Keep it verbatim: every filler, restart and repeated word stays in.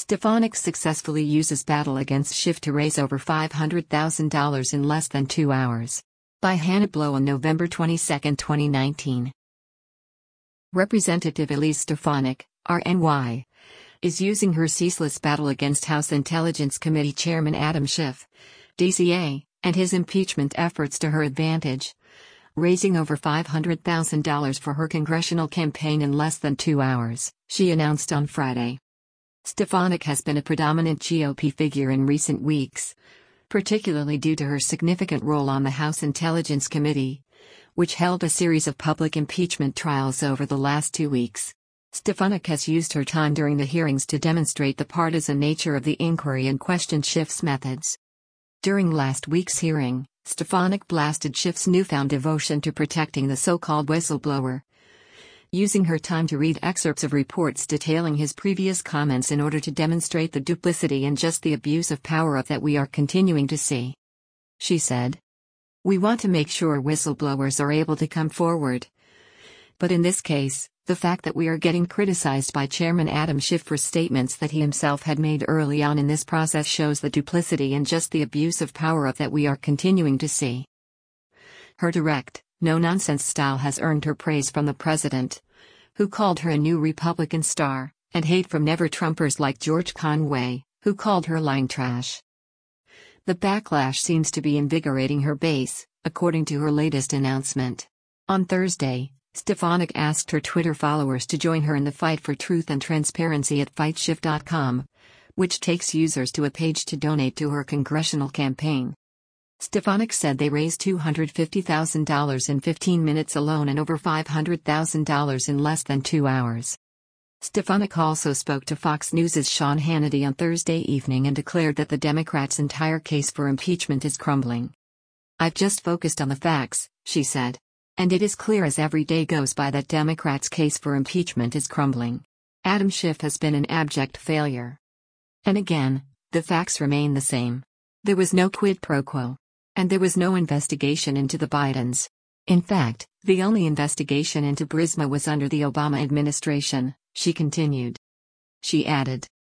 Stefanik successfully uses battle against Schiff to raise over five hundred thousand dollars in less than two hours. By Hannah Blow on November twenty-second, twenty nineteen. Representative Elise Stefanik, R N Y, is using her ceaseless battle against House Intelligence Committee Chairman Adam Schiff, D C A, and his impeachment efforts to her advantage, raising over five hundred thousand dollars for her congressional campaign in less than two hours, she announced on Friday. Stefanik has been a predominant G O P figure in recent weeks, particularly due to her significant role on the House Intelligence Committee, which held a series of public impeachment trials over the last two weeks. Stefanik has used her time during the hearings to demonstrate the partisan nature of the inquiry and question Schiff's methods. During last week's hearing, Stefanik blasted Schiff's newfound devotion to protecting the so-called whistleblower, using her time to read excerpts of reports detailing his previous comments in order to demonstrate the duplicity and just the abuse of power of that we are continuing to see. She said, "We want to make sure whistleblowers are able to come forward. But in this case, the fact that we are getting criticized by Chairman Adam Schiff for statements that he himself had made early on in this process shows the duplicity and just the abuse of power of that we are continuing to see." Her direct, no-nonsense style has earned her praise from the president, who called her a new Republican star, and hate from never-Trumpers like George Conway, who called her lying trash. The backlash seems to be invigorating her base, according to her latest announcement. On Thursday, Stefanik asked her Twitter followers to join her in the fight for truth and transparency at fight schiff dot com, which takes users to a page to donate to her congressional campaign. Stefanik said they raised two hundred fifty thousand dollars in fifteen minutes alone and over five hundred thousand dollars in less than two hours. Stefanik also spoke to Fox News' Sean Hannity on Thursday evening and declared that the Democrats' entire case for impeachment is crumbling. "I've just focused on the facts," she said. "And it is clear as every day goes by that Democrats' case for impeachment is crumbling. Adam Schiff has been an abject failure. And again, the facts remain the same. There was no quid pro quo. And there was no investigation into the Bidens. In fact, the only investigation into Burisma was under the Obama administration," she continued. She added,